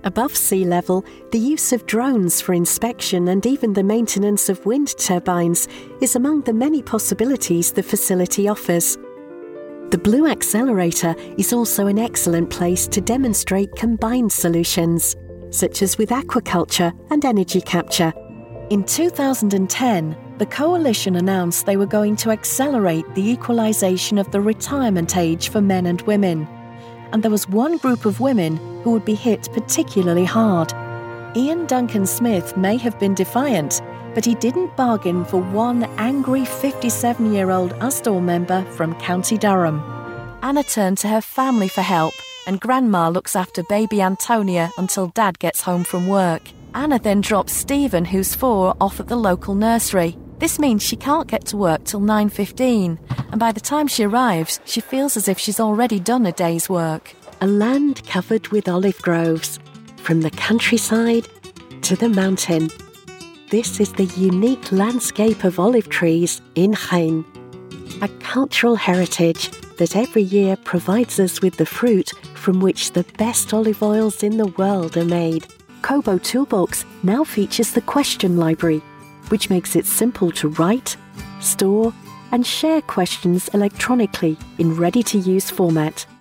Above sea level, the use of drones for inspection and even the maintenance of wind turbines is among the many possibilities the facility offers. The Blue Accelerator is also an excellent place to demonstrate combined solutions, such as with aquaculture and energy capture. In 2010, the coalition announced they were going to accelerate the equalisation of the retirement age for men and women. And there was one group of women who would be hit particularly hard. Ian Duncan Smith may have been defiant, but he didn't bargain for one angry 57-year-old Usdaw member from County Durham. Anna turned to her family for help, and Grandma looks after baby Antonia until Dad gets home from work. Anna then drops Stephen, who's 4, off at the local nursery. This means she can't get to work till 9:15, and by the time she arrives, she feels as if she's already done a day's work. A land covered with olive groves, from the countryside to the mountain. This is the unique landscape of olive trees in Jaén, a cultural heritage that every year provides us with the fruit from which the best olive oils in the world are made. Kobo Toolbox now features the question library, which makes it simple to write, store, and share questions electronically in ready-to-use format.